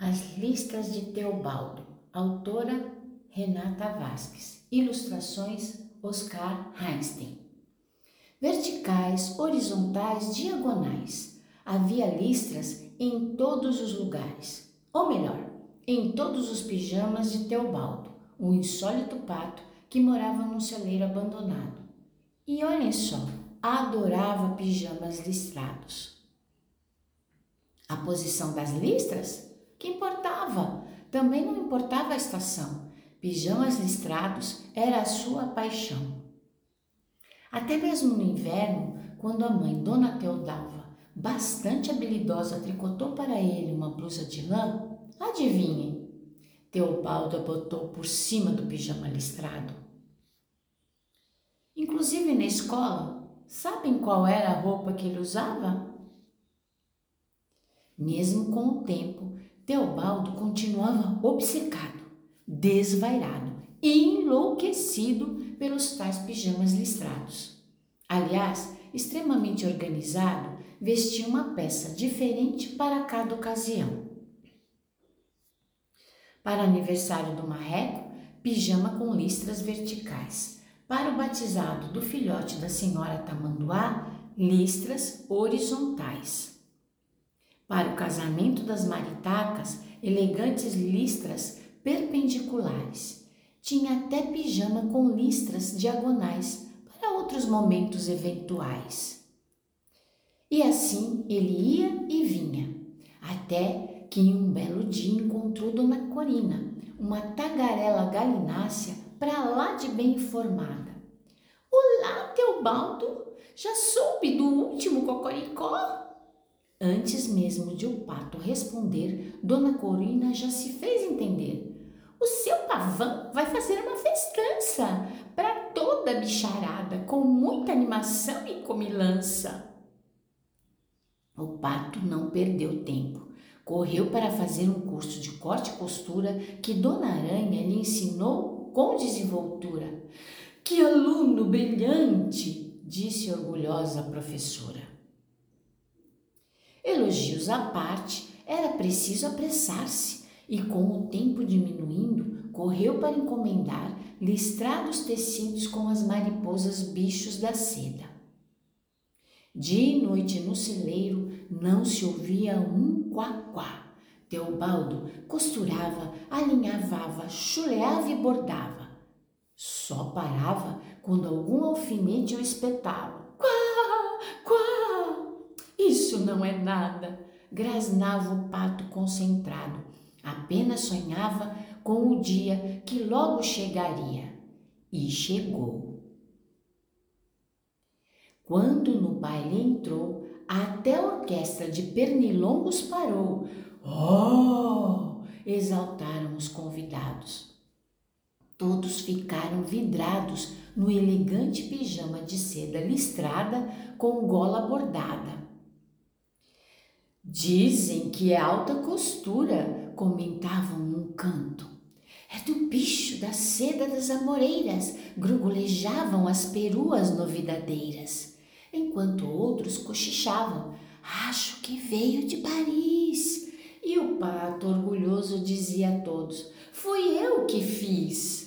As Listas de Teobaldo, autora Renata Vasques, ilustrações Oscar Heinstein. Verticais, horizontais, diagonais, havia listras em todos os lugares, ou melhor, em todos os pijamas de Teobaldo, um insólito pato que morava num celeiro abandonado. E olhem só, adorava pijamas listrados. A posição das listras? Que importava? Também não importava a estação. Pijamas listrados era a sua paixão. Até mesmo no inverno, quando a mãe, Dona Teodalva, bastante habilidosa, tricotou para ele uma blusa de lã, adivinhem, Teobaldo a botou por cima do pijama listrado. Inclusive na escola, sabem qual era a roupa que ele usava? Mesmo com o tempo, Teobaldo continuava obcecado, desvairado e enlouquecido pelos tais pijamas listrados. Aliás, extremamente organizado, vestia uma peça diferente para cada ocasião. Para o aniversário do marreco, pijama com listras verticais. Para o batizado do filhote da senhora Tamanduá, listras horizontais. Para o casamento das maritacas, elegantes listras perpendiculares. Tinha até pijama com listras diagonais para outros momentos eventuais. E assim ele ia e vinha, até que em um belo dia encontrou Dona Corina, uma tagarela galinácea para lá de bem informada. "Olá, Teobaldo, já soube do último cocoricó?" Antes mesmo de o pato responder, Dona Corina já se fez entender. "O seu pavão vai fazer uma festança para toda a bicharada, com muita animação e comilança." O pato não perdeu tempo. Correu para fazer um curso de corte e costura que Dona Aranha lhe ensinou com desenvoltura. "Que aluno brilhante!" disse orgulhosa a professora. Elogios à parte, era preciso apressar-se e, com o tempo diminuindo, correu para encomendar listrados tecidos com as mariposas bichos da seda. Dia e noite no celeiro não se ouvia um quá-quá. Teobaldo costurava, alinhavava, chuleava e bordava. Só parava quando algum alfinete o espetava. "Quá, quá!" "Isso não é nada", grasnava o pato concentrado. Apenas sonhava com o dia que logo chegaria. E chegou. Quando no baile entrou, até a orquestra de pernilongos parou. "Oh!" exaltaram os convidados. Todos ficaram vidrados no elegante pijama de seda listrada com gola bordada. "Dizem que é alta costura", comentavam num canto. "É do bicho da seda das amoreiras", grugulejavam as peruas novidadeiras, enquanto outros cochichavam: "Acho que veio de Paris." E o pato orgulhoso dizia a todos: "Fui eu que fiz."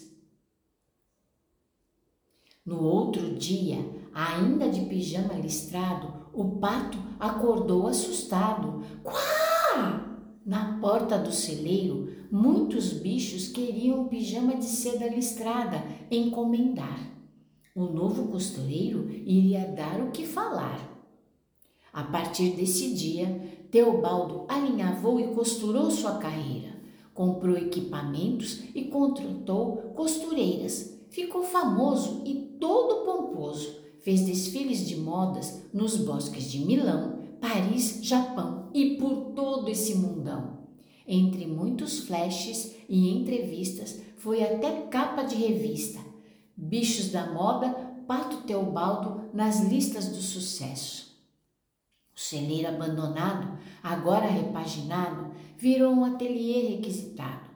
No outro dia, ainda de pijama listrado, o pato acordou assustado. "Quá!" Na porta do celeiro, muitos bichos queriam pijama de seda listrada encomendar. O novo costureiro iria dar o que falar. A partir desse dia, Teobaldo alinhavou e costurou sua carreira. Comprou equipamentos e contratou costureiras. Ficou famoso e todo pomposo. Fez desfiles de modas nos bosques de Milão, Paris, Japão e por todo esse mundão. Entre muitos flashes e entrevistas, foi até capa de revista. Bichos da moda, Pato Teobaldo nas listas do sucesso. O celeiro abandonado, agora repaginado, virou um ateliê requisitado.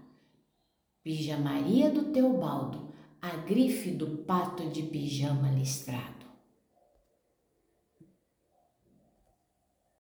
Pijamaria do Teobaldo, a grife do pato de pijama listrado.